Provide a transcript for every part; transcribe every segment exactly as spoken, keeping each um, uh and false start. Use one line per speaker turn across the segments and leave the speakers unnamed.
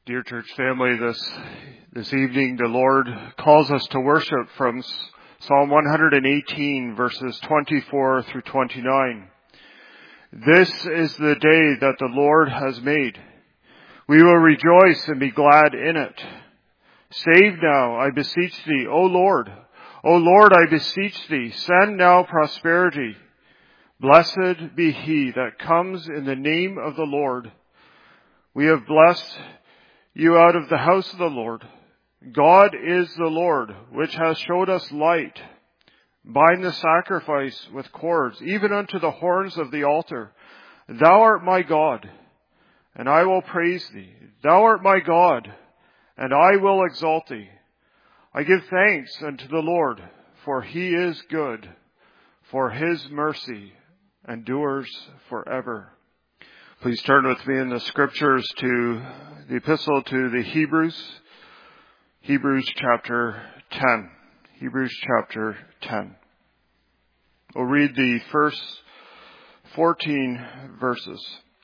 Dear church family, this this evening the Lord calls us to worship from Psalm one eighteen, verses twenty-four through twenty-nine. This is the day that the Lord has made. We will rejoice and be glad in it. Save now, I beseech thee, O Lord. O Lord, I beseech thee, send now prosperity. Blessed be he that comes in the name of the Lord. We have blessed you out of the house of the Lord. God is the Lord, which has showed us light. Bind the sacrifice with cords, even unto the horns of the altar. Thou art my God, and I will praise thee. Thou art my God, and I will exalt thee. I give thanks unto the Lord, for he is good, for his mercy endures forever. Please turn with me in the scriptures to the epistle to the Hebrews, Hebrews chapter ten. Hebrews chapter ten. We'll read the first fourteen verses.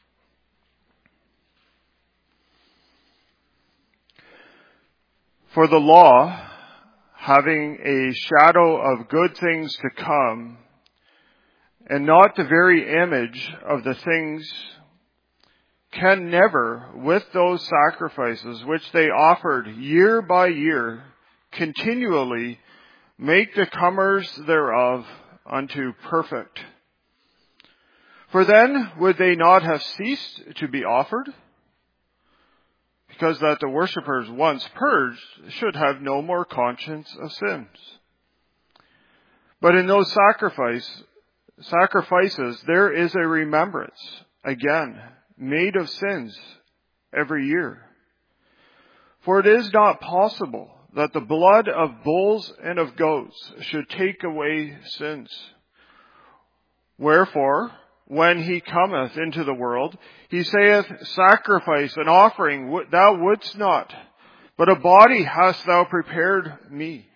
For the law, having a shadow of good things to come, and not the very image of the things, can never, with those sacrifices which they offered year by year, continually make the comers thereof unto perfect. For then would they not have ceased to be offered? Because that the worshippers once purged should have no more conscience of sins. But in those sacrifice, sacrifices there is a remembrance, again, made of sins every year. For it is not possible that the blood of bulls and of goats should take away sins. Wherefore, when he cometh into the world, he saith, Sacrifice and offering thou wouldst not, but a body hast thou prepared me.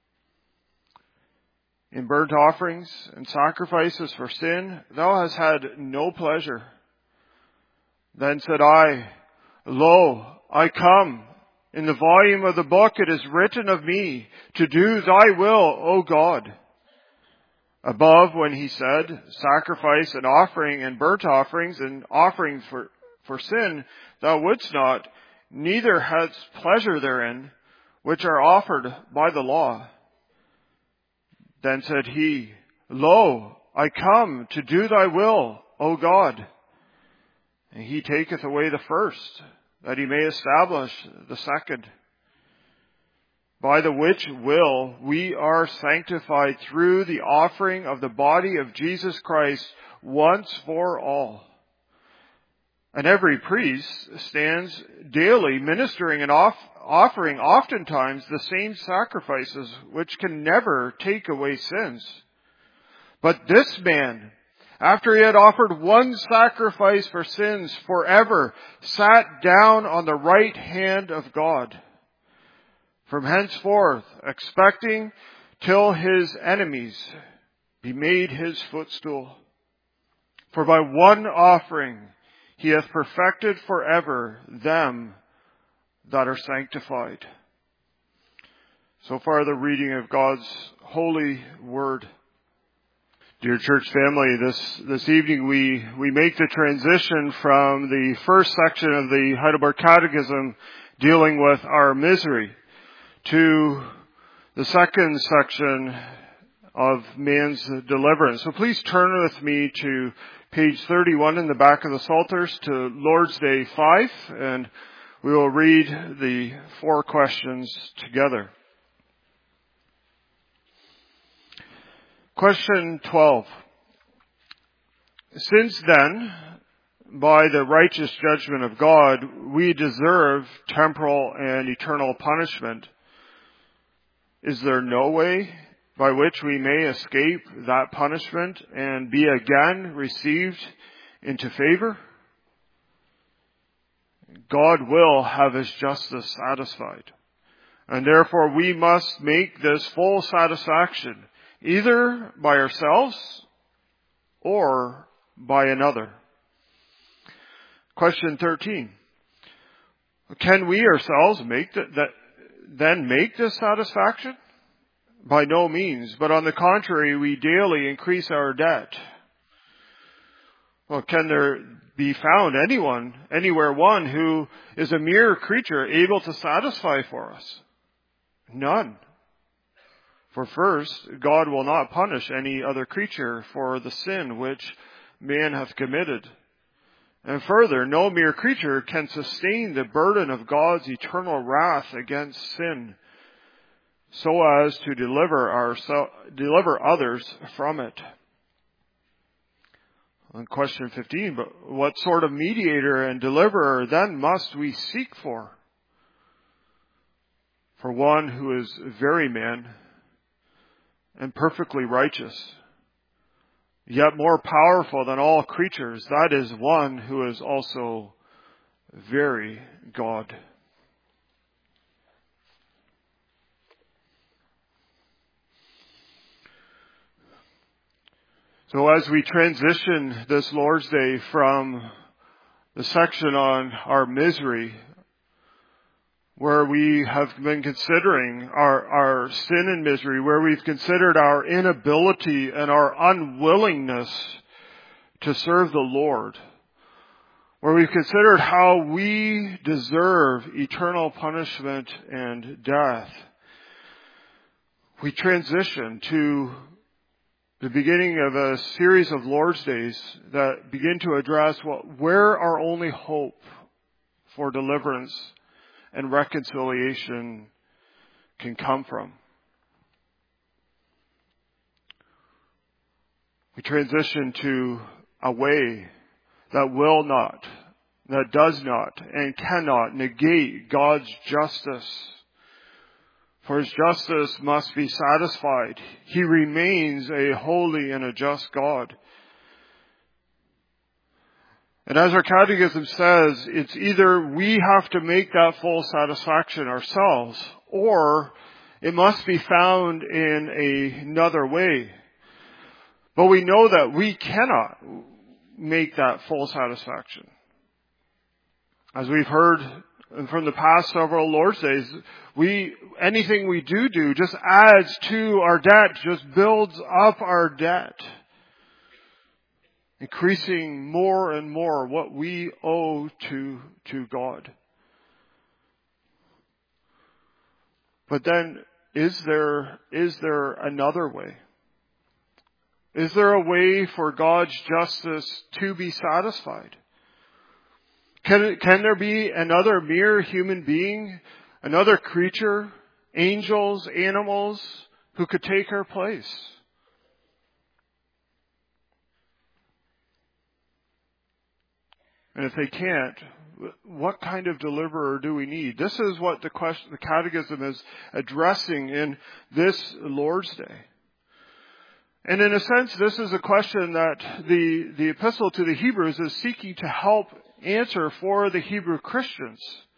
In burnt offerings and sacrifices for sin thou hast had no pleasure. Then said I, Lo, I come. In the volume of the book it is written of me, to do thy will, O God. Above, when he said, Sacrifice and offering and burnt offerings and offerings for, for sin, thou wouldst not, neither hadst pleasure therein, which are offered by the law. Then said he, Lo, I come to do thy will, O God. And he taketh away the first, that he may establish the second. By the which will we are sanctified through the offering of the body of Jesus Christ once for all. And every priest stands daily ministering and off, offering oftentimes the same sacrifices which can never take away sins. But this man, after he had offered one sacrifice for sins forever, sat down on the right hand of God. From henceforth, expecting till his enemies be made his footstool. For by one offering he hath perfected forever them that are sanctified. So far the reading of God's holy word. Dear church family, this, this evening we, we make the transition from the first section of the Heidelberg Catechism dealing with our misery to the second section of man's deliverance. So please turn with me to page thirty-one in the back of the Psalters to Lord's Day five, and we will read the four questions together. Question twelve. Since then, by the righteous judgment of God, we deserve temporal and eternal punishment, is there no way by which we may escape that punishment and be again received into favor? God will have his justice satisfied, and therefore we must make this full satisfaction either by ourselves or by another. Question thirteen. Can we ourselves make that, that then make this satisfaction? By no means, but on the contrary, we daily increase our debt. Well, can there be found anyone, anywhere one who is a mere creature able to satisfy for us? None. For first, God will not punish any other creature for the sin which man hath committed. And further, no mere creature can sustain the burden of God's eternal wrath against sin, so as to deliver our, deliver others from it. On question fifteen, but what sort of mediator and deliverer then must we seek for? For one who is very man and perfectly righteous, yet more powerful than all creatures, that is one who is also very God. So as we transition this Lord's Day from the section on our misery, where we have been considering our, our sin and misery, where we've considered our inability and our unwillingness to serve the Lord, where we've considered how we deserve eternal punishment and death, we transition to the beginning of a series of Lord's Days that begin to address what, where our only hope for deliverance and reconciliation can come from. We transition to a way that will not, that does not, and cannot negate God's justice. For His justice must be satisfied. He remains a holy and a just God. And as our catechism says, it's either we have to make that full satisfaction ourselves, or it must be found in another way. But we know that we cannot make that full satisfaction. As we've heard from the past several Lord's Days, we, anything we do do just adds to our debt, just builds up our debt, increasing more and more what we owe to, to God. But then, is there, is there another way? Is there a way for God's justice to be satisfied? Can, can there be another mere human being, another creature, angels, animals, who could take our place? And if they can't, what kind of deliverer do we need? This is what the question, the Catechism is addressing in this Lord's Day. And in a sense, this is a question that the, the Epistle to the Hebrews is seeking to help answer for the Hebrew Christians.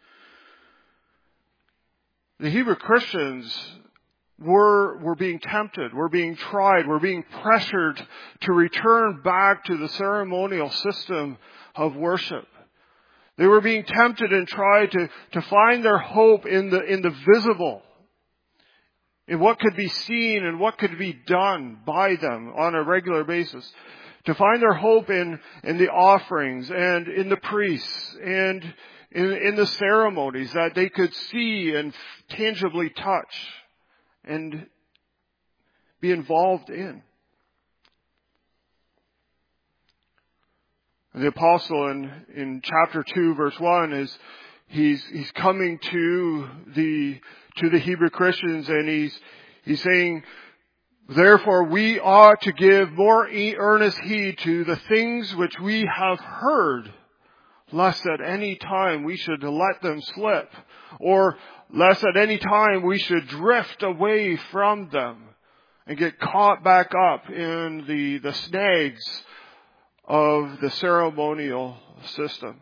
The Hebrew Christians were, were being tempted, were being tried, were being pressured to return back to the ceremonial system of worship. They were being tempted and tried to, to find their hope in the, in the visible, in what could be seen and what could be done by them on a regular basis. To find their hope in, in the offerings and in the priests and in, in the ceremonies that they could see and tangibly touch and be involved in. The apostle in, in chapter two, verse one, is he's he's coming to the to the Hebrew Christians, and he's he's saying, therefore we ought to give more earnest heed to the things which we have heard, lest at any time we should let them slip, or lest at any time we should drift away from them and get caught back up in the, the snags of the ceremonial system.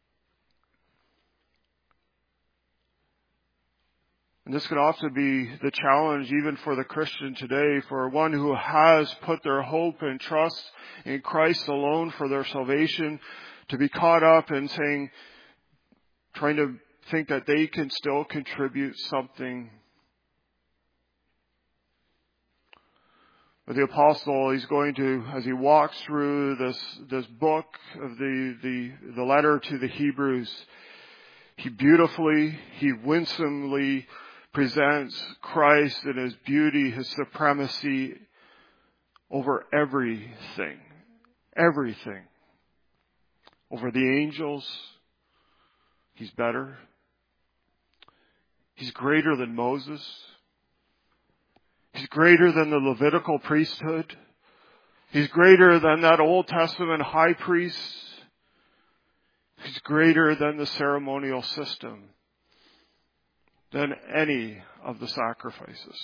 And this can often be the challenge even for the Christian today, for one who has put their hope and trust in Christ alone for their salvation, to be caught up in saying, trying to think that they can still contribute something. But the apostle, he's going to, as he walks through this, this book of the, the, the letter to the Hebrews, he beautifully, he winsomely presents Christ and his beauty, his supremacy over everything. Everything. Over the angels, he's better. He's greater than Moses. He's greater than the Levitical priesthood. He's greater than that Old Testament high priest. He's greater than the ceremonial system, than any of the sacrifices.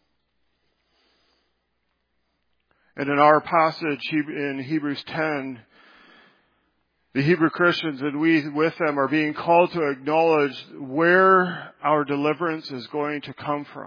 And in our passage in Hebrews ten, the Hebrew Christians and we with them are being called to acknowledge where our deliverance is going to come from.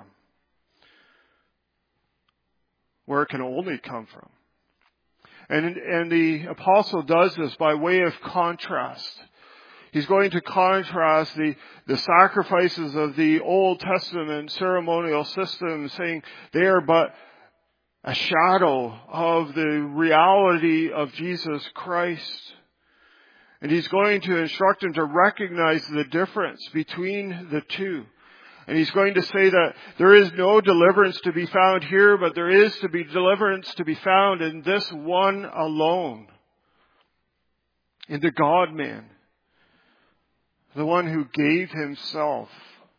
Where it can only come from. And, and the apostle does this by way of contrast. He's going to contrast the, the sacrifices of the Old Testament ceremonial system, saying they are but a shadow of the reality of Jesus Christ. And he's going to instruct them to recognize the difference between the two. And he's going to say that there is no deliverance to be found here, but there is to be deliverance to be found in this one alone. In the God-man. The one who gave himself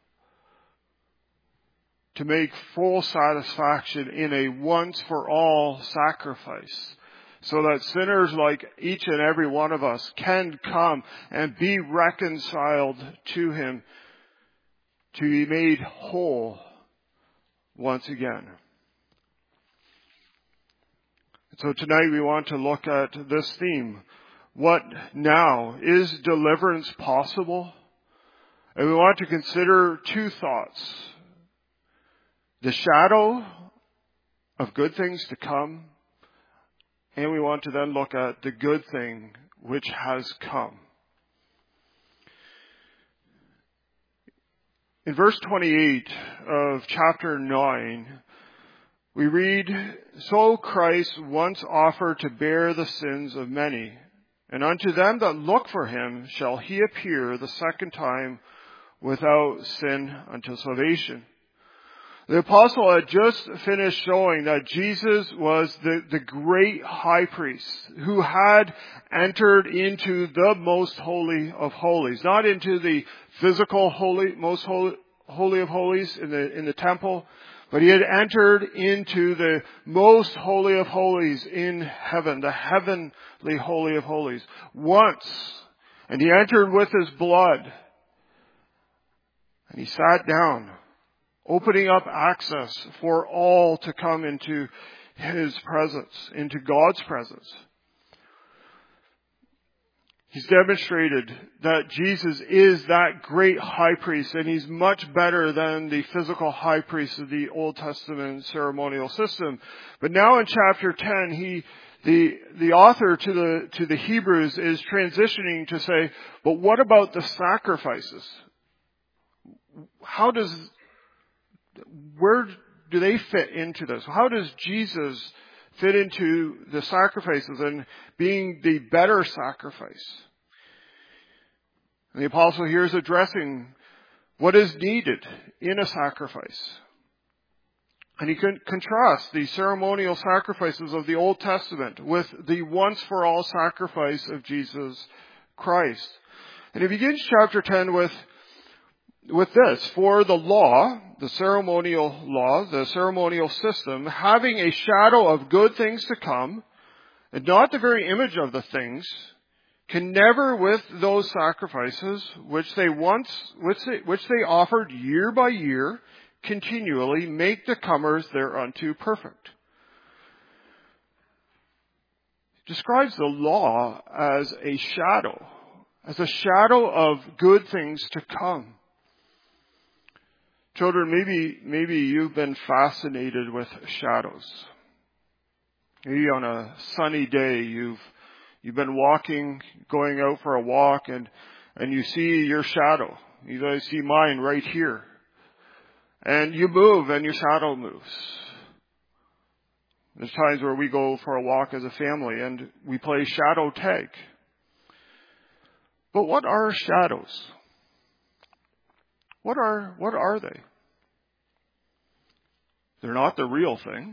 to make full satisfaction in a once-for-all sacrifice. So that sinners like each and every one of us can come and be reconciled to him, to be made whole once again. So tonight we want to look at this theme. What now? Is deliverance possible? And we want to consider two thoughts. The shadow of good things to come. And we want to then look at the good thing which has come. In verse twenty-eight of chapter nine, we read, "So Christ once offered to bear the sins of many, and unto them that look for him shall he appear the second time without sin unto salvation." The apostle had just finished showing that Jesus was the, the great high priest who had entered into the most holy of holies, not into the physical holy, most holy, holy of holies in the, in the temple, but he had entered into the most holy of holies in heaven, the heavenly holy of holies, once. And he entered with his blood. And he sat down, opening up access for all to come into his presence, into God's presence. He's demonstrated that Jesus is that great high priest, and he's much better than the physical high priest of the Old Testament ceremonial system. But now in chapter ten, he, the, the author to the, to the Hebrews is transitioning to say, but what about the sacrifices? How does, where do they fit into this? How does Jesus fit into the sacrifices and being the better sacrifice? And the apostle here is addressing what is needed in a sacrifice. And he can contrast the ceremonial sacrifices of the Old Testament with the once-for-all sacrifice of Jesus Christ. And he begins chapter ten with With this, for the law, the ceremonial law, the ceremonial system, having a shadow of good things to come, and not the very image of the things, can never with those sacrifices which they once, which they, which they offered year by year, continually make the comers thereunto perfect. He describes the law as a shadow, as a shadow of good things to come. Children, maybe, maybe you've been fascinated with shadows. Maybe on a sunny day, you've, you've been walking, going out for a walk, and, and you see your shadow. You guys see mine right here. And you move and your shadow moves. There's times where we go for a walk as a family and we play shadow tag. But what are shadows? What are, what are they? They're not the real thing.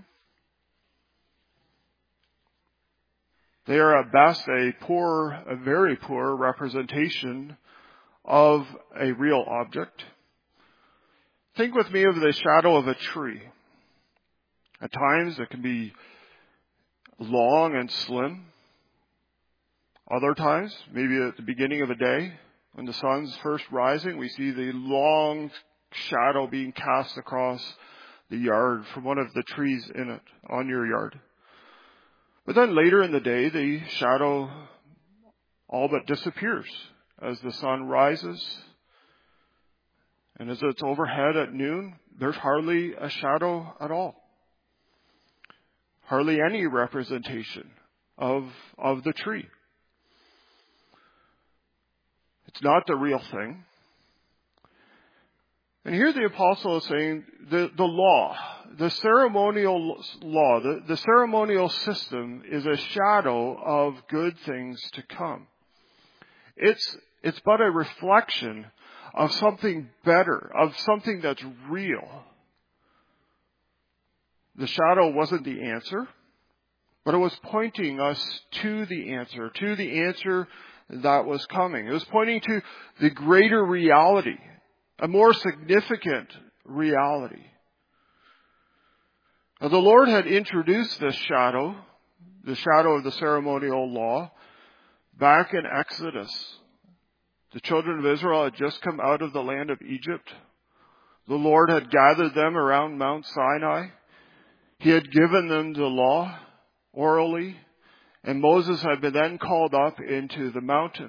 They are at best a poor, a very poor representation of a real object. Think with me of the shadow of a tree. At times it can be long and slim. Other times, maybe at the beginning of a day, when the sun's first rising, we see the long shadow being cast across the yard from one of the trees in it, on your yard. But then later in the day, the shadow all but disappears as the sun rises. And as it's overhead at noon, there's hardly a shadow at all. Hardly any representation of, of the tree. It's not the real thing. And here the apostle is saying the, the law, the ceremonial law, the, the ceremonial system is a shadow of good things to come. It's, it's but a reflection of something better, of something that's real. The shadow wasn't the answer, but it was pointing us to the answer, to the answer that was coming. It was pointing to the greater reality, a more significant reality. Now, the Lord had introduced this shadow, the shadow of the ceremonial law, back in Exodus. The children of Israel had just come out of the land of Egypt. The Lord had gathered them around Mount Sinai. He had given them the law orally, and Moses had been then called up into the mountain.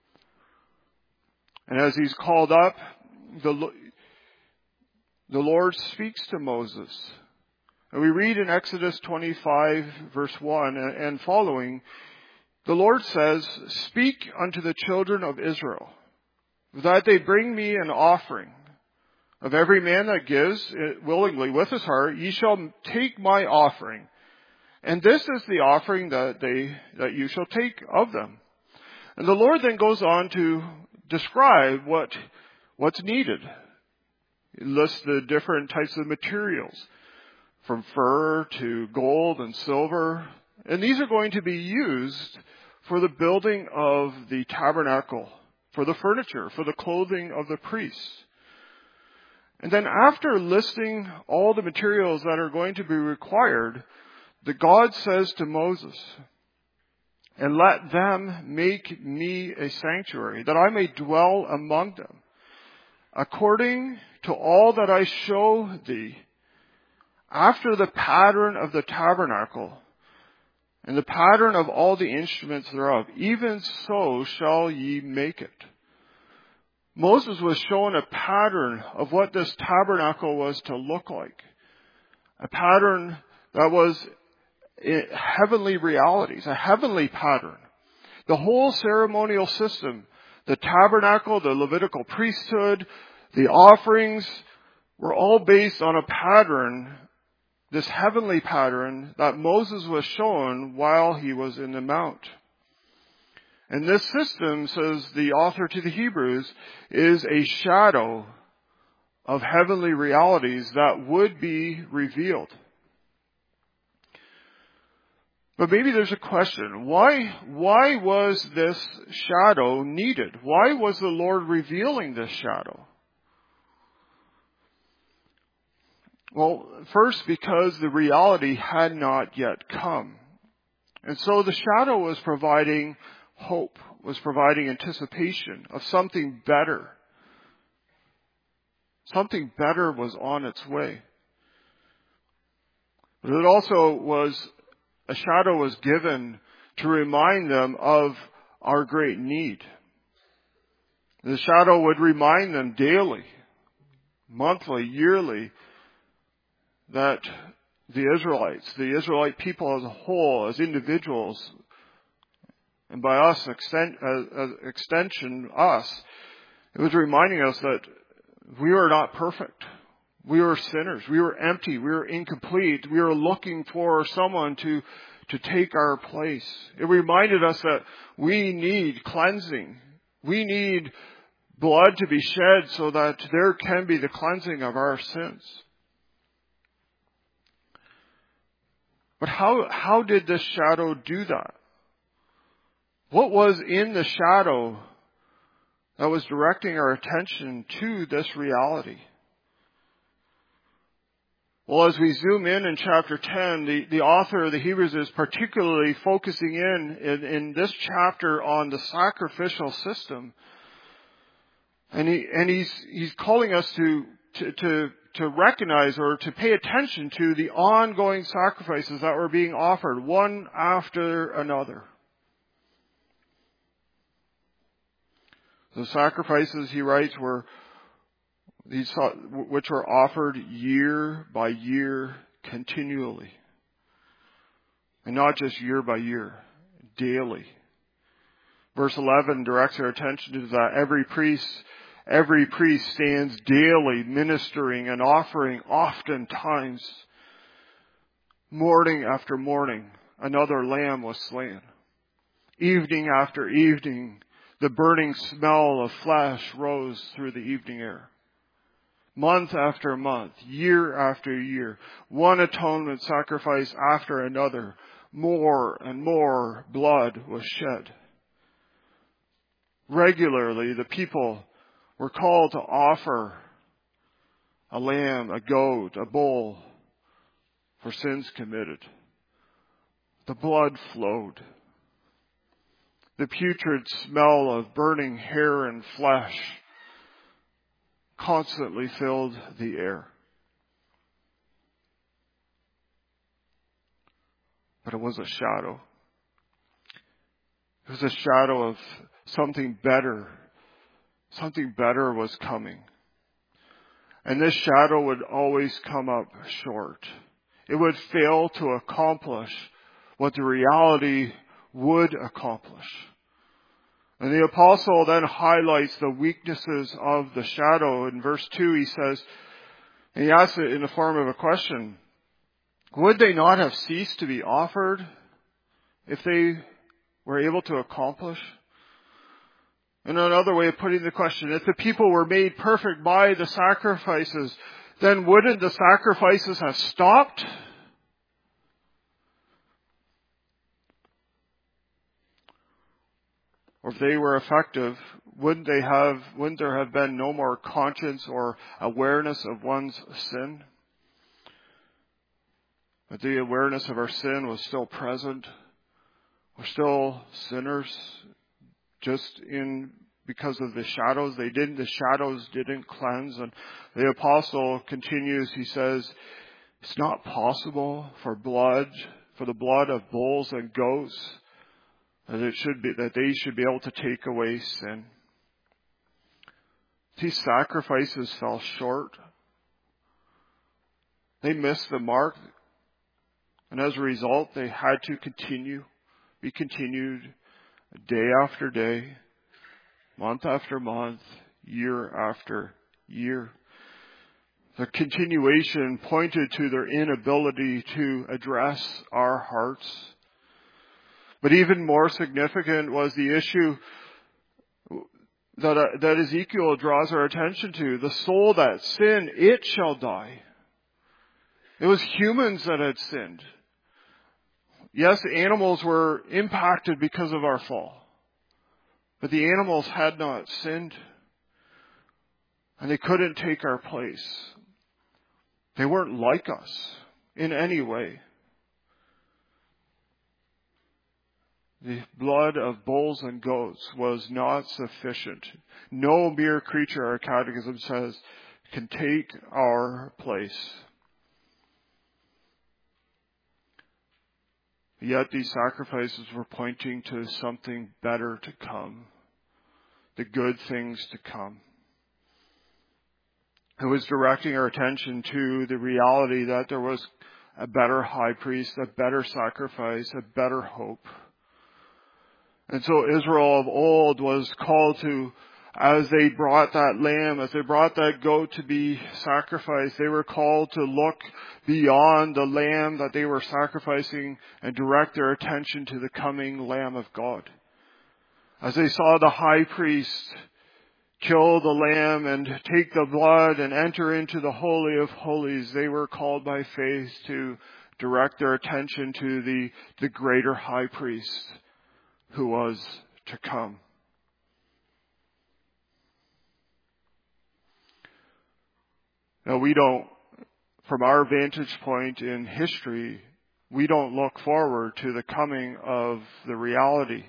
And as he's called up, the, the Lord speaks to Moses. And we read in Exodus twenty-five, verse one and following, the Lord says, "Speak unto the children of Israel, that they bring me an offering. Of every man that gives willingly with his heart, ye shall take my offering. And this is the offering that they that you shall take of them." And the Lord then goes on to describe what what's needed. He lists the different types of materials, from fur to gold and silver. And these are going to be used for the building of the tabernacle, for the furniture, for the clothing of the priests. And then after listing all the materials that are going to be required, the God says to Moses, "And let them make me a sanctuary, that I may dwell among them, according to all that I show thee, after the pattern of the tabernacle, and the pattern of all the instruments thereof, even so shall ye make it." Moses was shown a pattern of what this tabernacle was to look like. A pattern that was heavenly realities, a heavenly pattern. The whole ceremonial system, the tabernacle, the Levitical priesthood, the offerings, were all based on a pattern, this heavenly pattern that Moses was shown while he was in the mount. And this system, says the author to the Hebrews, is a shadow of heavenly realities that would be revealed. But maybe there's a question. Why, why was this shadow needed? Why was the Lord revealing this shadow? Well, first, because the reality had not yet come. And so the shadow was providing hope, was providing anticipation of something better. Something better was on its way. But it also was, a shadow was given to remind them of our great need. The shadow would remind them daily, monthly, yearly, that the Israelites, the Israelite people as a whole, as individuals, and by us, extend, uh, uh, extension, us, It was reminding us that we were not perfect. We were sinners. We were empty. We were incomplete. We were looking for someone to, to take our place. It reminded us that we need cleansing. We need blood to be shed so that there can be the cleansing of our sins. But how, how did this shadow do that? What was in the shadow that was directing our attention to this reality? Well, as we zoom in in chapter ten, the, the author of the Hebrews is particularly focusing in, in in this chapter on the sacrificial system. And he and he's he's calling us to to to to recognize or to pay attention to the ongoing sacrifices that were being offered, one after another. The sacrifices, he writes, were these which were offered year by year continually. And not just year by year, daily. Verse eleven directs our attention to that. Every priest, every priest stands daily ministering and offering oftentimes. Morning after morning, another lamb was slain. Evening after evening, the burning smell of flesh rose through the evening air. Month after month, year after year, one atonement sacrifice after another, more and more blood was shed. Regularly, the people were called to offer a lamb, a goat, a bull for sins committed. The blood flowed. The putrid smell of burning hair and flesh constantly filled the air. But it was a shadow. It was a shadow of something better. Something better was coming. And this shadow would always come up short. It would fail to accomplish what the reality would accomplish. And the apostle then highlights the weaknesses of the shadow. In verse two, he says, and he asks it in the form of a question, would they not have ceased to be offered if they were able to accomplish? And another way of putting the question, if the people were made perfect by the sacrifices, then wouldn't the sacrifices have stopped? Or if they were effective, wouldn't they have, wouldn't there have been no more conscience or awareness of one's sin? But the awareness of our sin was still present. We're still sinners, just in because of the shadows. They didn't, the shadows didn't cleanse. And the apostle continues, he says, it's not possible for blood, for the blood of bulls and goats, that it should be, that they should be able to take away sin. These sacrifices fell short. They missed the mark. And as a result, they had to continue, be continued day after day, month after month, year after year. The continuation pointed to their inability to address our hearts. But even more significant was the issue that, uh, that Ezekiel draws our attention to. The soul that sinned, it shall die. It was humans that had sinned. Yes, the animals were impacted because of our fall. But the animals had not sinned. And they couldn't take our place. They weren't like us in any way. The blood of bulls and goats was not sufficient. No mere creature, our catechism says, can take our place. Yet these sacrifices were pointing to something better to come. The good things to come. It was directing our attention to the reality that there was a better high priest, a better sacrifice, a better hope. And so Israel of old was called to as they brought that lamb, as they brought that goat to be sacrificed, they were called to look beyond the lamb that they were sacrificing and direct their attention to the coming Lamb of God. As they saw the high priest kill the lamb and take the blood and enter into the Holy of Holies, they were called by faith to direct their attention to the, the greater high priest who was to come. Now, we don't, from our vantage point in history, we don't look forward to the coming of the reality.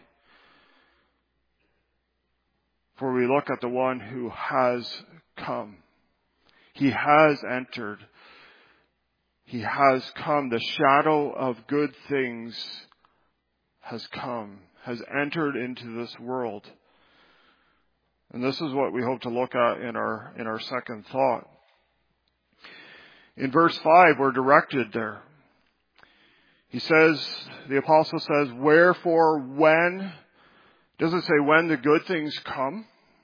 For we look at the one who has come. He has entered. He has come. The shadow of good things has come, has entered into this world. And this is what we hope to look at in our, in our second thought. In verse five, we're directed there. He says, the apostle says, wherefore when, it doesn't say when the good things come,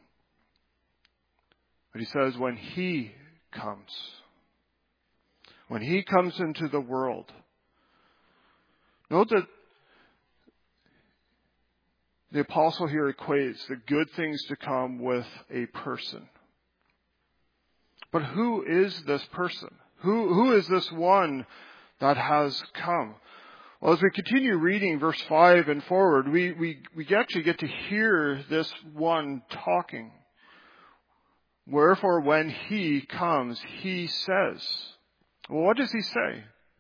but he says when he comes. When he comes into the world. Note that the apostle here equates the good things to come with a person. But who is this person? Who, who is this one that has come? Well, as we continue reading verse five and forward, we, we, we actually get to hear this one talking. Wherefore, when he comes, he says. Well, what does he say?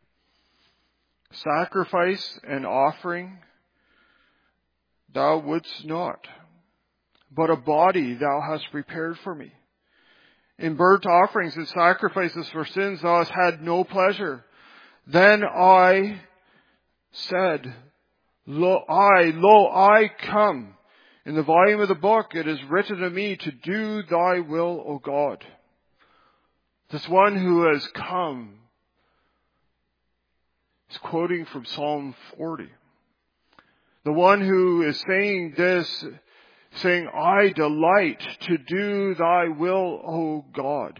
Sacrifice and offering thou wouldst not, but a body thou hast prepared for me. In burnt offerings and sacrifices for sins thou hast had no pleasure. Then I said, Lo, I, lo, I come. In the volume of the book it is written of me to do thy will, O God. This one who has come is quoting from Psalm forty. The one who is saying this, saying, I delight to do thy will, O God.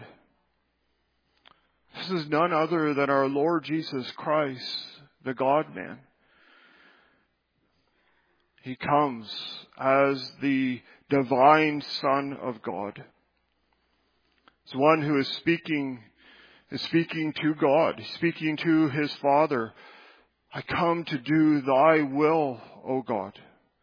This is none other than our Lord Jesus Christ, the God-man. He comes as the divine Son of God. It's one who is speaking, is speaking to God, speaking to his Father. I come to do thy will, O God.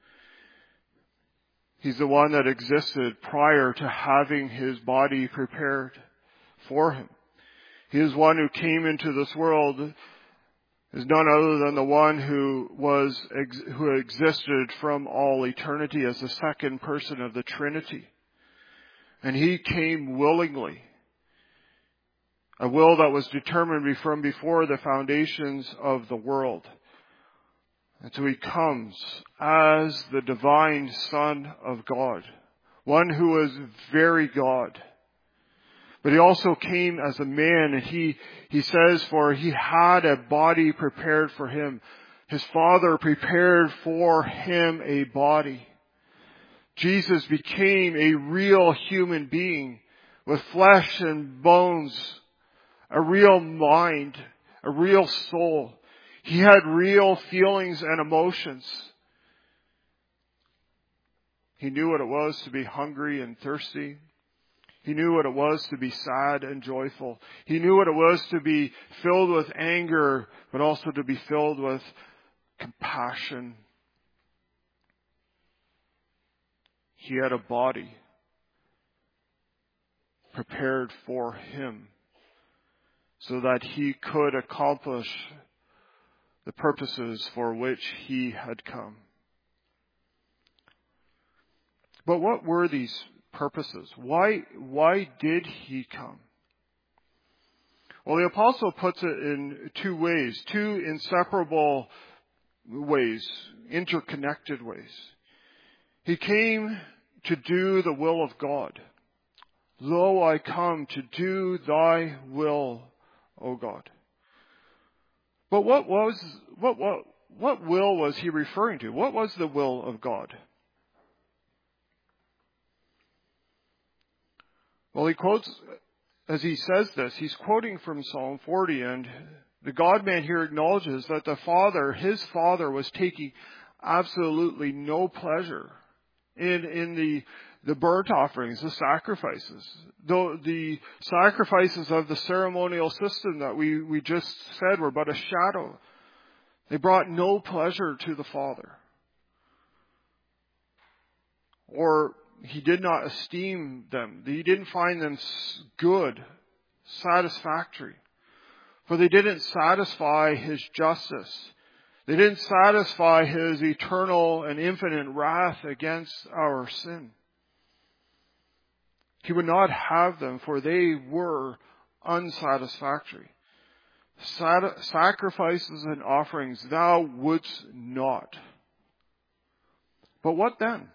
He's the one that existed prior to having his body prepared for him. He is one who came into this world, is none other than the one who was, who existed from all eternity as the second person of the Trinity. And he came willingly. A will that was determined from before the foundations of the world. And so he comes as the divine Son of God. One who is very God. But he also came as a man, and he, he says, for he had a body prepared for him. His Father prepared for him a body. Jesus became a real human being with flesh and bones, a real mind, a real soul. He had real feelings and emotions. He knew what it was to be hungry and thirsty. He knew what it was to be sad and joyful. He knew what it was to be filled with anger, but also to be filled with compassion. He had a body prepared for him so that he could accomplish the purposes for which he had come. But what were these purposes? Why, why did he come? Well, the apostle puts it in two ways, two inseparable ways, interconnected ways. He came to do the will of God. Lo, I come to do thy will, O God. But what was, what, what, what will was he referring to? What was the will of God? Well, he quotes, as he says this, he's quoting from Psalm forty, and the God-man here acknowledges that the Father, his Father, was taking absolutely no pleasure in, in the, the burnt offerings, the sacrifices. The, the sacrifices of the ceremonial system that we, we just said were but a shadow. They brought no pleasure to the Father. Or he did not esteem them. He didn't find them good, satisfactory. For they didn't satisfy his justice. They didn't satisfy his eternal and infinite wrath against our sin. He would not have them, for they were unsatisfactory. Sacrifices and offerings thou wouldst not. But what then?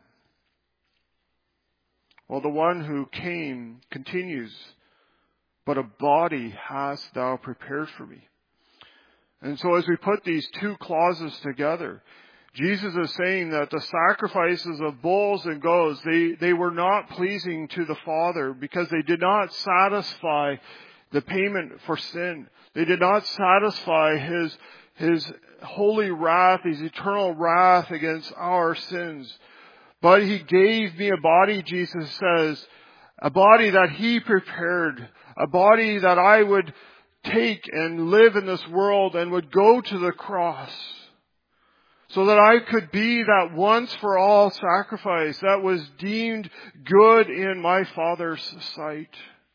Well, the one who came continues, but a body hast thou prepared for me. And so as we put these two clauses together, Jesus is saying that the sacrifices of bulls and goats, they, they were not pleasing to the Father because they did not satisfy the payment for sin. They did not satisfy his, his holy wrath, his eternal wrath against our sins. But he gave me a body, Jesus says, a body that he prepared, a body that I would take and live in this world and would go to the cross so that I could be that once for all sacrifice that was deemed good in my Father's sight.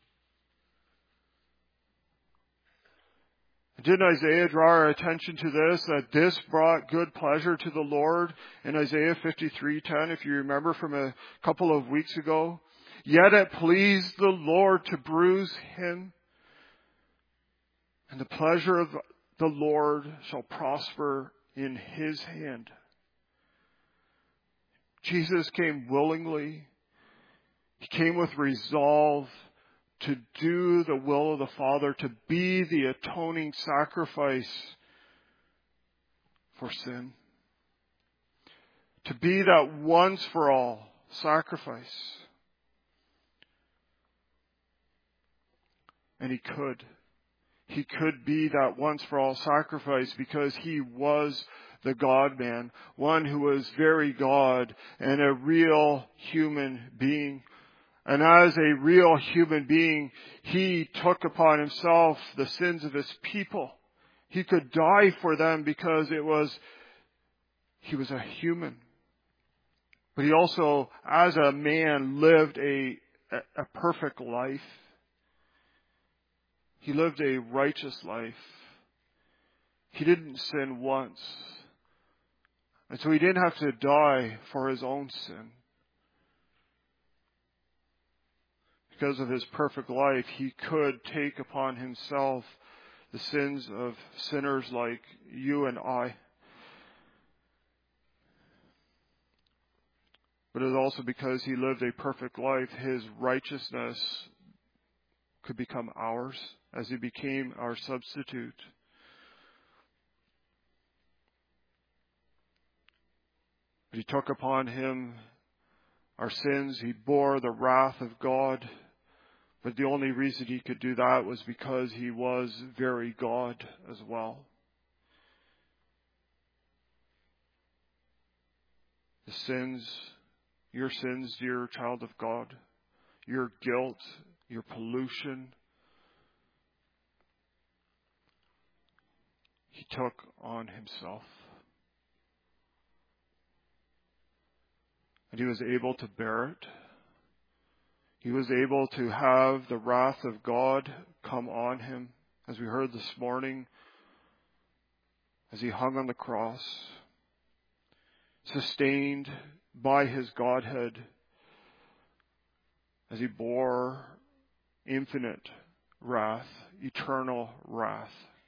Didn't Isaiah draw our attention to this, that this brought good pleasure to the Lord in Isaiah fifty-three ten, if you remember from a couple of weeks ago? Yet it pleased the Lord to bruise him, and the pleasure of the Lord shall prosper in his hand. Jesus came willingly. He came with resolve to do the will of the Father, to be the atoning sacrifice for sin. To be that once for all sacrifice. And he could. He could be that once for all sacrifice because he was the God-man, one who was very God and a real human being. And as a real human being, he took upon himself the sins of his people. He could die for them because it was, he was a human. But he also, as a man, lived a, a perfect life. He lived a righteous life. He didn't sin once. And so he didn't have to die for his own sin. Because of his perfect life, he could take upon himself the sins of sinners like you and I. But it is also because he lived a perfect life, his righteousness could become ours as he became our substitute. But he took upon him our sins. He bore the wrath of God. But the only reason he could do that was because he was very God as well. The sins, your sins, dear child of God, your guilt, your pollution, he took on himself. And he was able to bear it. He was able to have the wrath of God come on him, as we heard this morning, as he hung on the cross, sustained by his Godhead, as he bore infinite wrath, eternal wrath.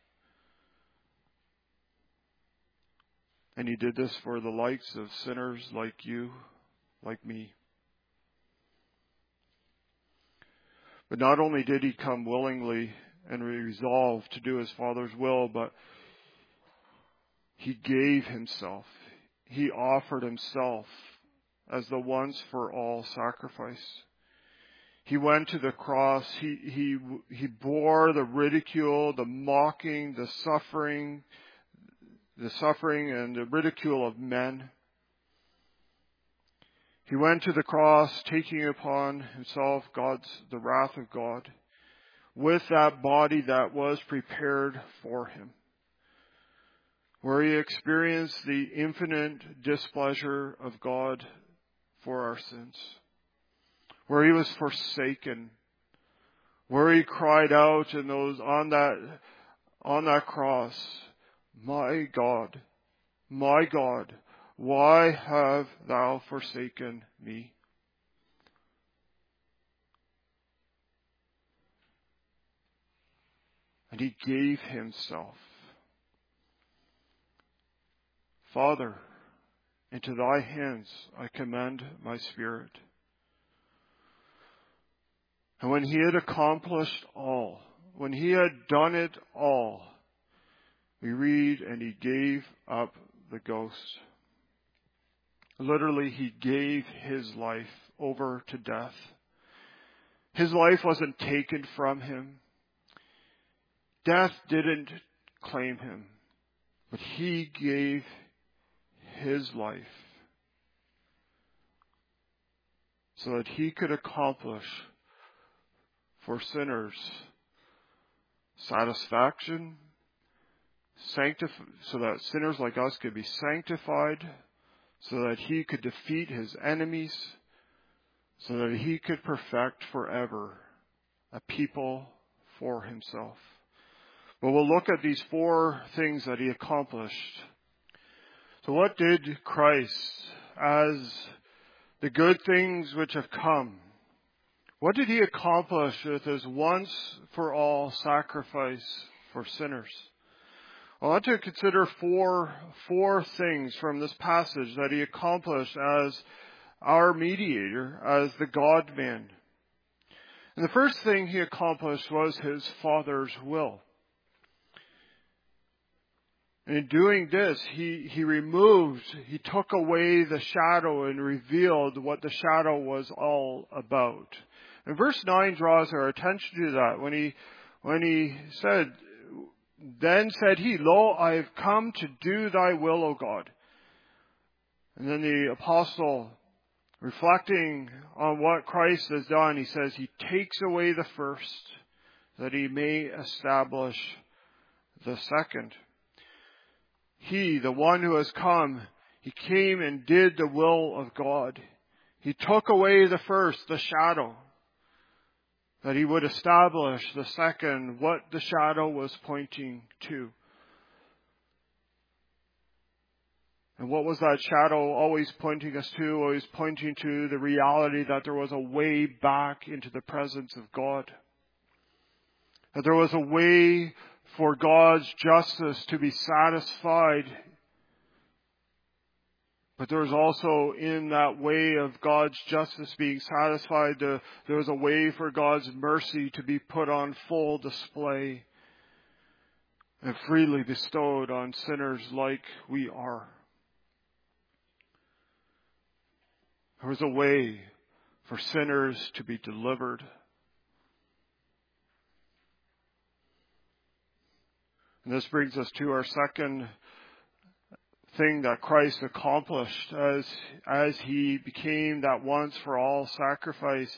And he did this for the likes of sinners like you, like me. But not only did he come willingly and resolve to do his Father's will, but he gave himself. He offered himself as the once for all sacrifice. He went to the cross. He, he, he bore the ridicule, the mocking, the suffering, the suffering and the ridicule of men. He went to the cross, taking upon himself God's, the wrath of God, with that body that was prepared for him, where he experienced the infinite displeasure of God for our sins, where he was forsaken, where he cried out in those on that on that cross, "My God, my God, why have thou forsaken me?" And he gave himself. "Father, into thy hands I commend my spirit." And when he had accomplished all, when he had done it all, we read, and he gave up the ghost. Literally, he gave his life over to death. His life wasn't taken from him. Death didn't claim him, but he gave his life so that he could accomplish for sinners satisfaction, sanctif- so that sinners like us could be sanctified, so that he could defeat his enemies, so that he could perfect forever a people for himself. But we'll look at these four things that he accomplished. So what did Christ, as the good things which have come, what did he accomplish with his once for all sacrifice for sinners? I want to consider four, four things from this passage that he accomplished as our mediator, as the God-man. And the first thing he accomplished was his Father's will. And in doing this, he, he removed, he took away the shadow and revealed what the shadow was all about. And verse nine draws our attention to that when he, when he said, "Then said he, Lo, I have come to do thy will, O God." And then the apostle, reflecting on what Christ has done, he says he takes away the first that he may establish the second. He, the one who has come, he came and did the will of God. He took away the first, the shadow, that he would establish the second, what the shadow was pointing to. And what was that shadow always pointing us to? Always pointing to the reality that there was a way back into the presence of God. That there was a way for God's justice to be satisfied. But there was also, in that way of God's justice being satisfied, uh, there was a way for God's mercy to be put on full display and freely bestowed on sinners like we are. There was a way for sinners to be delivered. And this brings us to our second thing that Christ accomplished as, as he became that once for all sacrifice.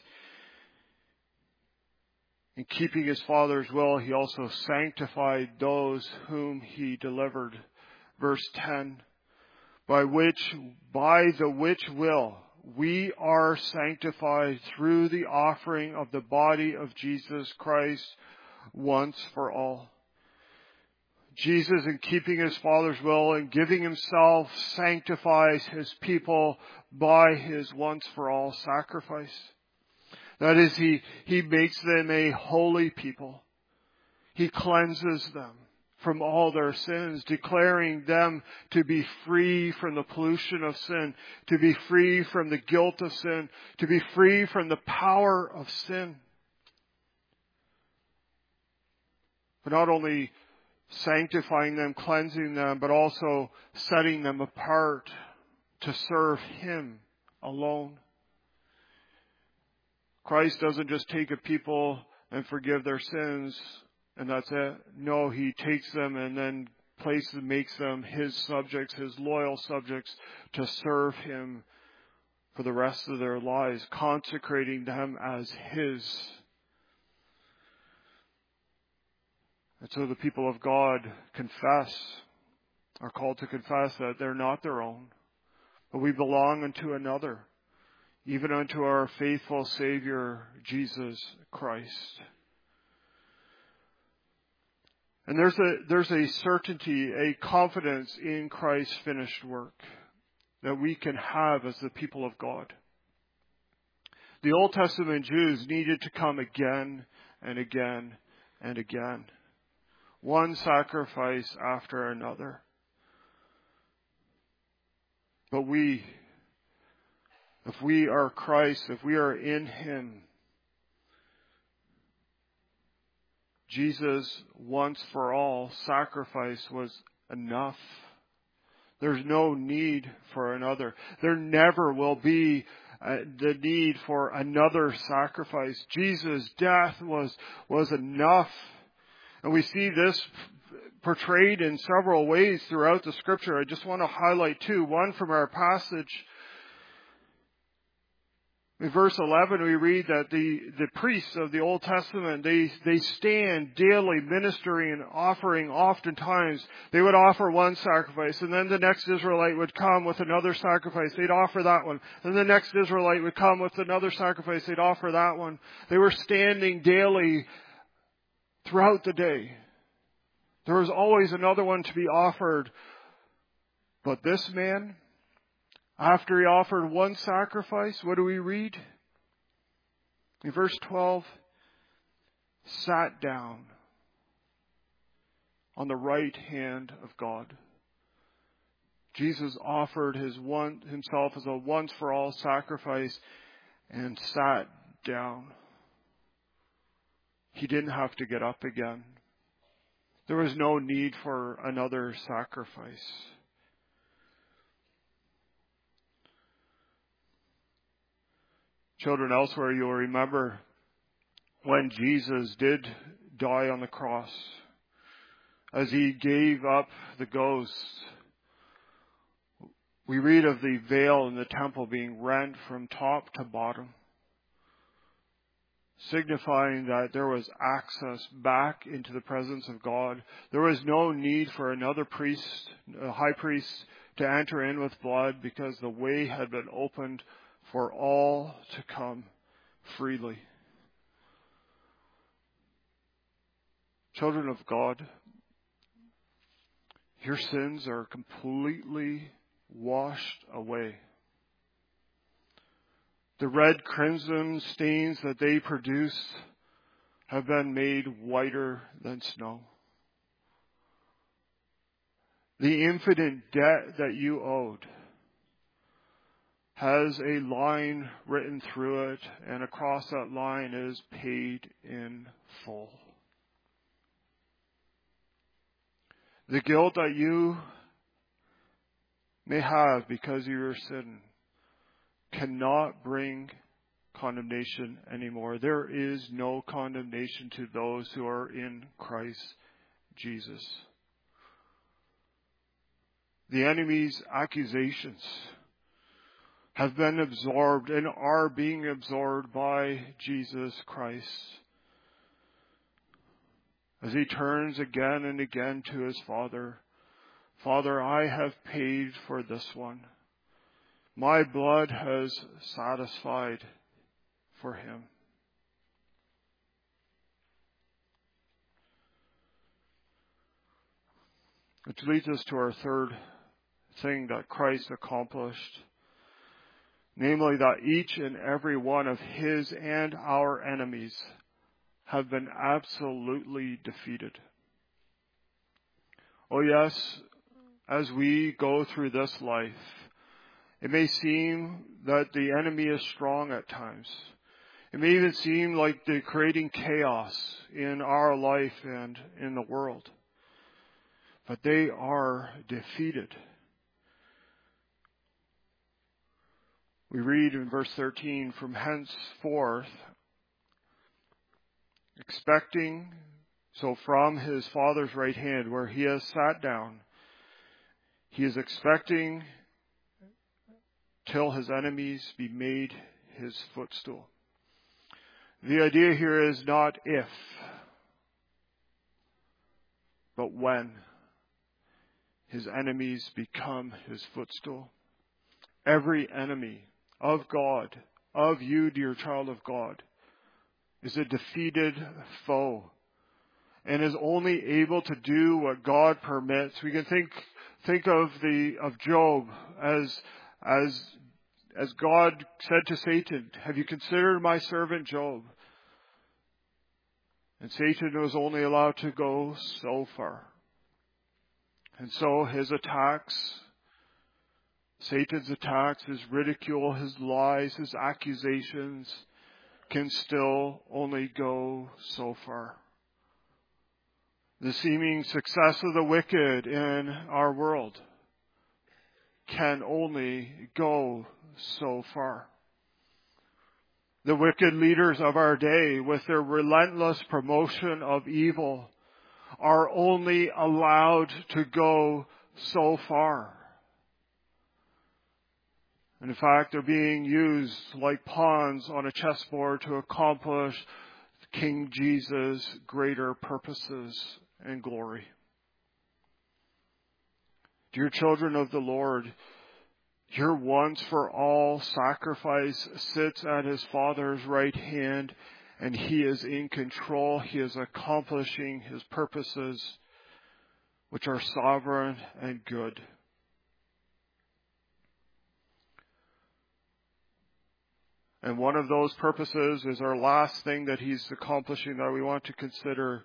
In keeping his Father's will, he also sanctified those whom he delivered. Verse ten, by which, by the which will, we are sanctified through the offering of the body of Jesus Christ once for all. Jesus, in keeping his Father's will and giving himself, sanctifies his people by his once for all sacrifice. That is, he, he makes them a holy people. He cleanses them from all their sins, declaring them to be free from the pollution of sin, to be free from the guilt of sin, to be free from the power of sin. But not only sanctifying them, cleansing them, but also setting them apart to serve him alone. Christ doesn't just take a people and forgive their sins and that's it. No, he takes them and then places, makes them his subjects, his loyal subjects, to serve him for the rest of their lives, consecrating them as his. And so the people of God confess, are called to confess that they're not their own, but we belong unto another, even unto our faithful Savior, Jesus Christ. And there's a, there's a certainty, a confidence in Christ's finished work that we can have as the people of God. The Old Testament Jews needed to come again and again and again, one sacrifice after another. But we, if we are Christ, if we are in him, Jesus' once for all sacrifice was enough. There's no need for another. There never will be uh, the need for another sacrifice. Jesus' death was, was enough. And we see this portrayed in several ways throughout the scripture. I just want to highlight two. One from our passage. In verse eleven, we read that the, the priests of the Old Testament, they, they stand daily ministering and offering oftentimes. They would offer one sacrifice, and then the next Israelite would come with another sacrifice. They'd offer that one. And the next Israelite would come with another sacrifice. They'd offer that one. They were standing daily throughout the day. There was always another one to be offered. But this man, after he offered one sacrifice, what do we read? In verse twelve, sat down on the right hand of God. Jesus offered his one, himself as a once for all sacrifice and sat down. He didn't have to get up again. There was no need for another sacrifice. Children, elsewhere you'll remember when Jesus did die on the cross, as he gave up the ghost, we read of the veil in the temple being rent from top to bottom, signifying that there was access back into the presence of God. There was no need for another priest, a high priest, to enter in with blood, because the way had been opened for all to come freely. Children of God, your sins are completely washed away. The red crimson stains that they produce have been made whiter than snow. The infinite debt that you owed has a line written through it, and across that line is paid in full. The guilt that you may have because of your sin cannot bring condemnation anymore. There is no condemnation to those who are in Christ Jesus. The enemy's accusations have been absorbed and are being absorbed by Jesus Christ, as he turns again and again to his Father. Father, I have paid for this one. My blood has satisfied for him. Which leads us to our third thing that Christ accomplished. Namely, that each and every one of his and our enemies have been absolutely defeated. Oh yes, as we go through this life, it may seem that the enemy is strong at times. It may even seem like they're creating chaos in our life and in the world. But they are defeated. We read in verse thirteen, from henceforth expecting, so from his Father's right hand where he has sat down, he is expecting till his enemies be made his footstool. The idea here is not if, but when his enemies become his footstool. Every enemy of God, of you, dear child of God, is a defeated foe and is only able to do what God permits. We can think think of the of Job as as as God said to Satan, "Have you considered my servant Job?" And Satan was only allowed to go so far. And so his attacks, Satan's attacks, his ridicule, his lies, his accusations can still only go so far. The seeming success of the wicked in our world can only go so far. The wicked leaders of our day, with their relentless promotion of evil, are only allowed to go so far. And in fact, they're being used like pawns on a chessboard to accomplish King Jesus' greater purposes and glory. Dear children of the Lord, your once for all sacrifice sits at his Father's right hand, and he is in control. He is accomplishing his purposes, which are sovereign and good. And one of those purposes is our last thing that he's accomplishing that we want to consider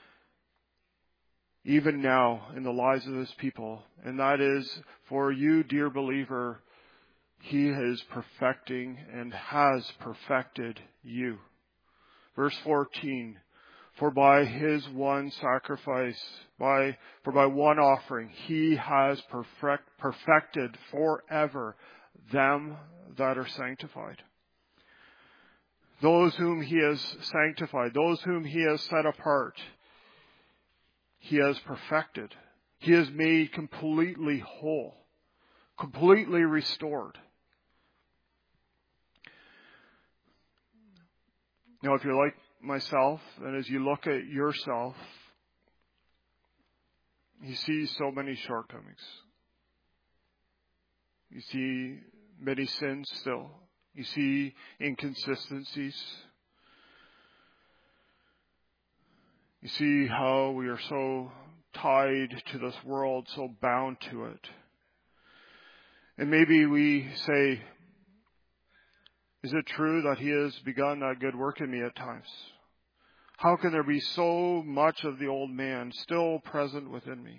even now in the lives of his people. And that is, for you, dear believer, he is perfecting and has perfected you. Verse fourteen, for by his one sacrifice, by for by one offering, he has perfect, perfected forever them that are sanctified. Those whom he has sanctified, those whom he has set apart, he has perfected. He has made completely whole, completely restored. Now, if you're like myself, and as you look at yourself, you see so many shortcomings. You see many sins still. You see inconsistencies. You see how we are so tied to this world, so bound to it. And maybe we say, is it true that he has begun that good work in me at times? How can there be so much of the old man still present within me?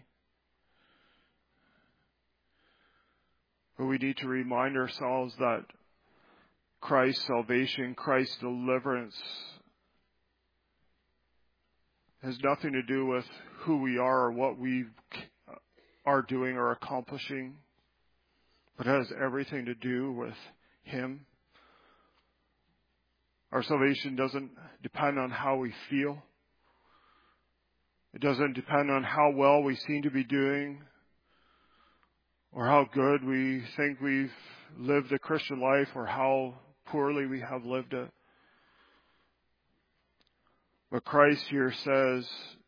But we need to remind ourselves that Christ's salvation, Christ's deliverance has nothing to do with who we are or what we are doing or accomplishing, but has everything to do with him. Our salvation doesn't depend on how we feel. It doesn't depend on how well we seem to be doing or how good we think we've lived the Christian life or how poorly we have lived it. But Christ here says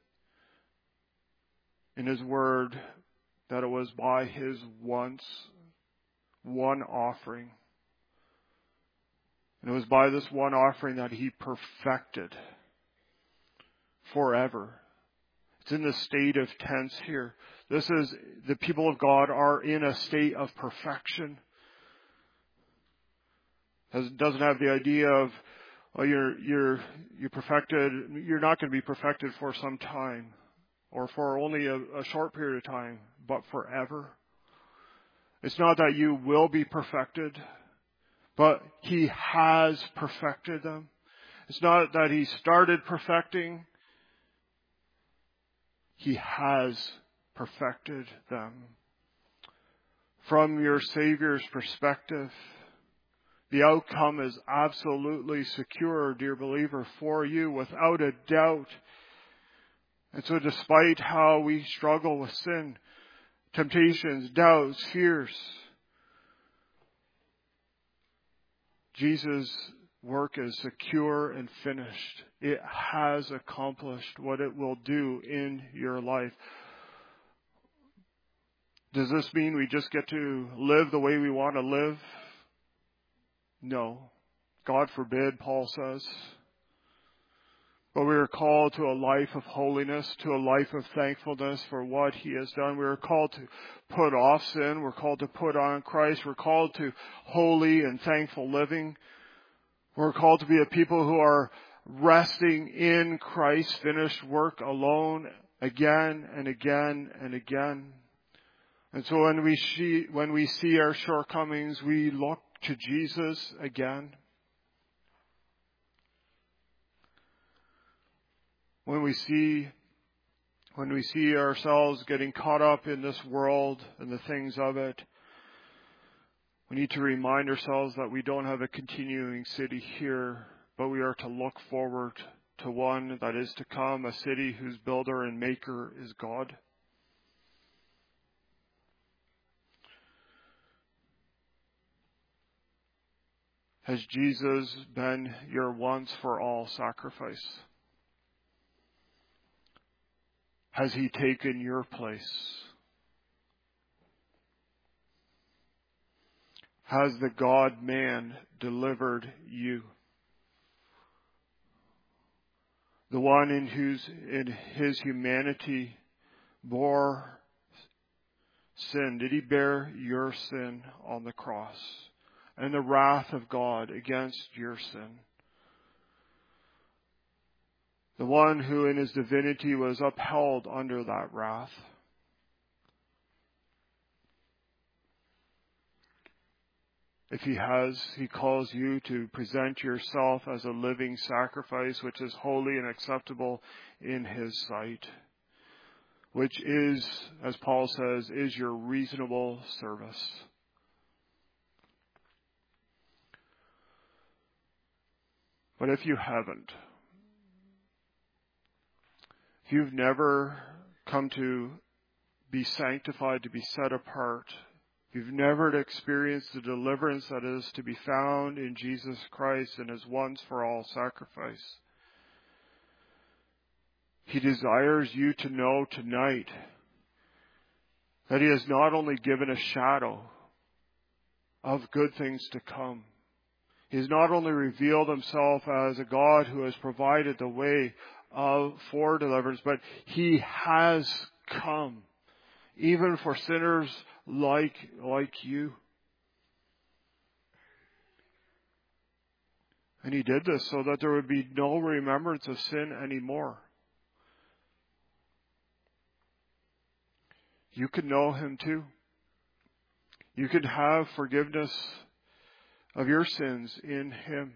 in his word that it was by his once one offering. And it was by this one offering that he perfected forever. It's in the state of tense here. This is, the people of God are in a state of perfection. It doesn't have the idea of, oh, you're, you're, you're perfected. You're not going to be perfected for some time or for only a, a short period of time, but forever. It's not that you will be perfected, but he has perfected them. It's not that he started perfecting. He has perfected them. From your Savior's perspective, The outcome is absolutely secure, dear believer, for you without a doubt. And so despite how we struggle with sin, temptations, doubts, fears, Jesus' work is secure and finished. It has accomplished what it will do in your life. Does this mean we just get to live the way we want to live? No. God forbid, Paul says. But we are called to a life of holiness, to a life of thankfulness for what He has done. We are called to put off sin. We're called to put on Christ. We're called to holy and thankful living. We're called to be a people who are resting in Christ's finished work alone again and again and again. And so when we see, when we see our shortcomings, we look to Jesus again. When we see, when we see ourselves getting caught up in this world and the things of it, we need to remind ourselves that we don't have a continuing city here, but we are to look forward to one that is to come, a city whose builder and maker is God. Has Jesus been your once for all sacrifice? Has He taken your place? Has the God-man delivered you? The one in whose in His humanity bore sin. Did He bear your sin on the cross? And the wrath of God against your sin. The one who in His divinity was upheld under that wrath. If He has, He calls you to present yourself as a living sacrifice, which is holy and acceptable in His sight. Which is, as Paul says, is your reasonable service. But if you haven't, if you've never come to be sanctified, to be set apart, if you've never experienced the deliverance that is to be found in Jesus Christ and His once for all sacrifice, He desires you to know tonight that He has not only given a shadow of good things to come, He has not only revealed Himself as a God who has provided the way of for deliverance, but He has come, even for sinners like like you. And He did this so that there would be no remembrance of sin anymore. You can know Him too. You can have forgiveness of your sins in Him.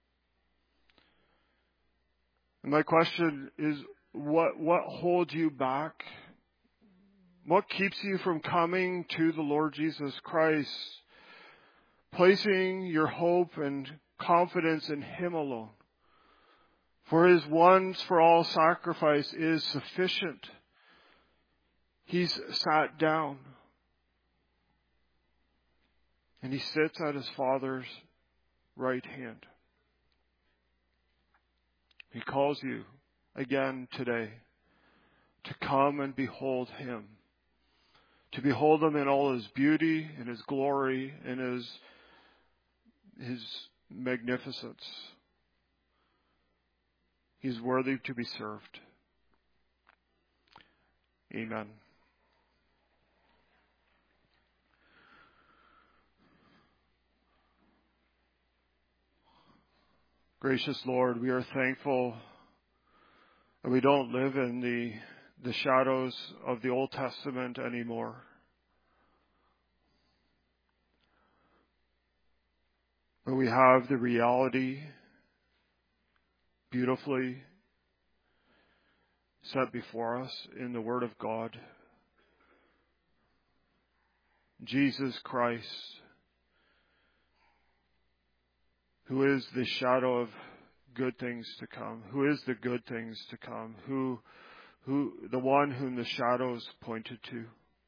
And my question is, what, what holds you back? What keeps you from coming to the Lord Jesus Christ, placing your hope and confidence in Him alone? For His once for all sacrifice is sufficient. He's sat down. And He sits at His Father's right hand. He calls you again today to come and behold Him. To behold Him in all His beauty, in His glory, in His, His magnificence. He's worthy to be served. Amen. Gracious Lord, we are thankful that we don't live in the, the shadows of the Old Testament anymore. But we have the reality beautifully set before us in the Word of God. Jesus Christ, who is the shadow of good things to come, who is the good things to come, who, who, the one whom the shadows pointed to.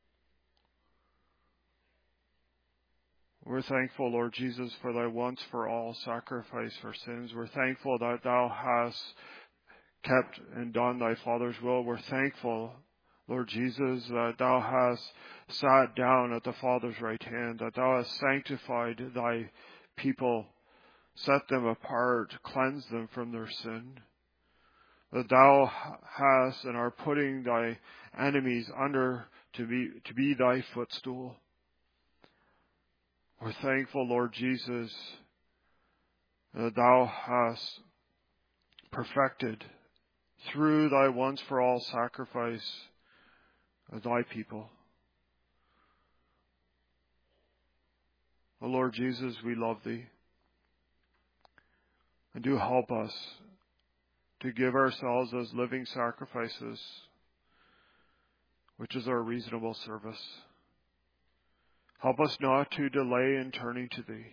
We're thankful, Lord Jesus, for thy once for all sacrifice for sins. We're thankful that thou hast kept and done thy Father's will. We're thankful, Lord Jesus, that thou hast sat down at the Father's right hand, that thou hast sanctified thy people, set them apart, cleansed them from their sin, that thou hast and are putting thy enemies under to be, to be thy footstool. We're thankful, Lord Jesus, that thou hast perfected through thy once for all sacrifice of thy people. O Lord Jesus, we love thee. And do help us to give ourselves as living sacrifices, which is our reasonable service. Help us not to delay in turning to thee.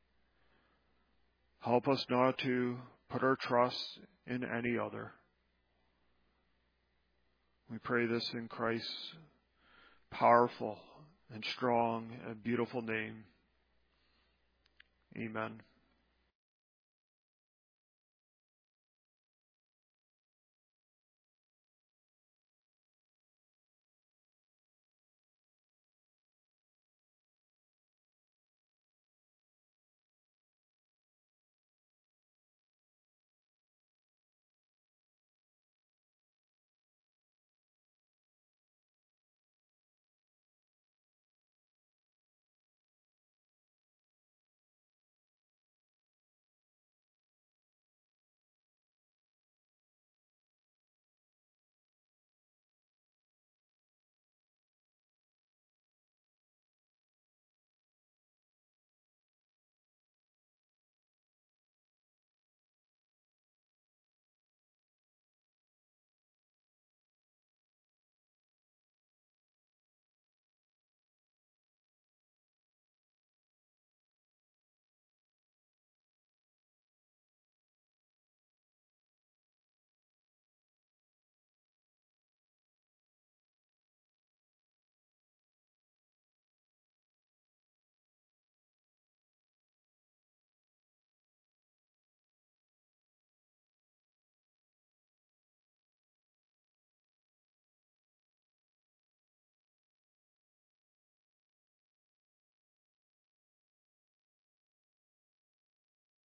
Help us not to put our trust in any other. We pray this in Christ's powerful and strong and beautiful name. Amen.